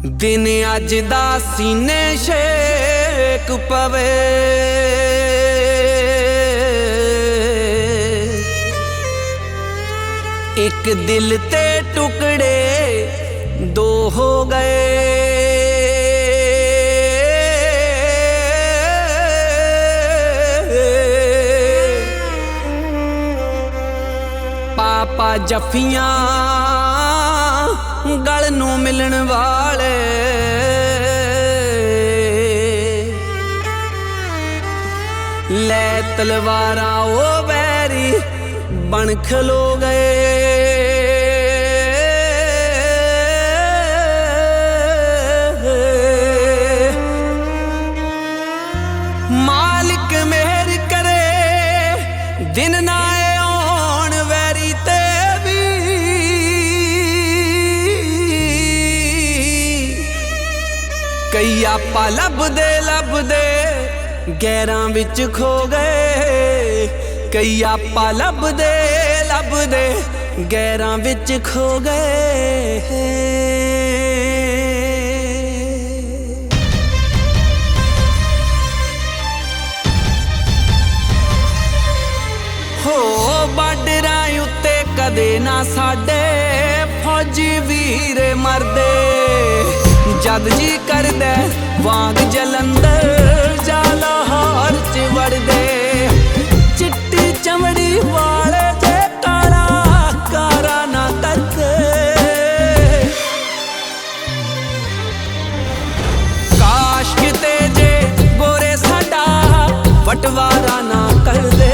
दिन अज दा सीने शेक पवे, एक दिल ते टुकड़े दो हो गए। पापा जफियां गल नू मिलन वाले, लै तलवारां ओ बैरी बन खलो गए। मालिक मेहर करे दिन ना आउण वैरी ते भी, कई आपा लभदे लभदे गैरां विच खो गए। कई आपा लभदे लभदे गैरां विच खो गए। हो बार्डरां उत्ते कदे ना साडे फौजी वीर मरदे, जद जी करदे वांग जलंधर जा लाहौर च वड़दे। चिट्टी चमड़ी वाले जे काला कारा ना करदे, काश किते जे गोरे साडा बटवारा ना करदे।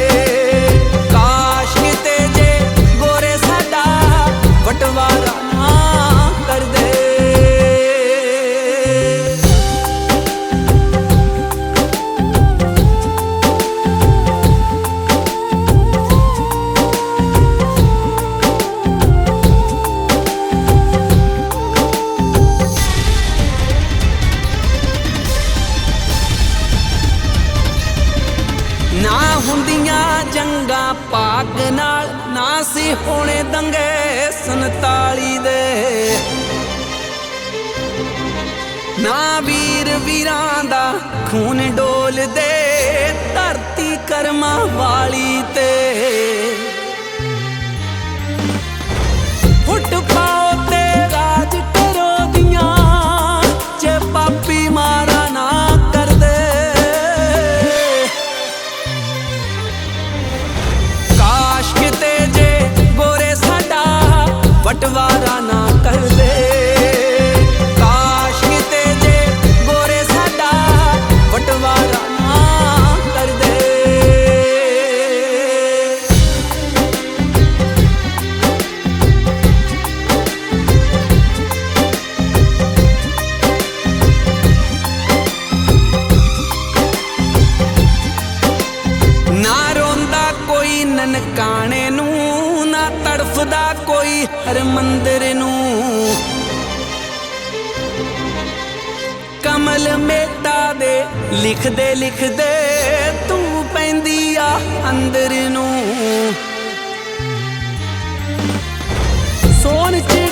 काश किते जे गोरे साडा बटवारा ना करदे। ना हुंदियां जंगा पाक नाल, ना सी होने दंगे 47 दे। ना वीर वीरां दा खून डोल दे धरती करमां वाली ते। फुट पाओ ते राज करो दियां जे पापी मारा ना करदे। काश किते जे गोरे साडा बटवारा ना करदे। काश किते जे गोरे साडा बटवारा ना करदे। ना रोंदा कोई ननकाने नू, ना तड़फदा कोई हर मंदिर नू। कमल मेटा दे लिखदे लिखदे तू पैंदी आ अंदर नू। सोन च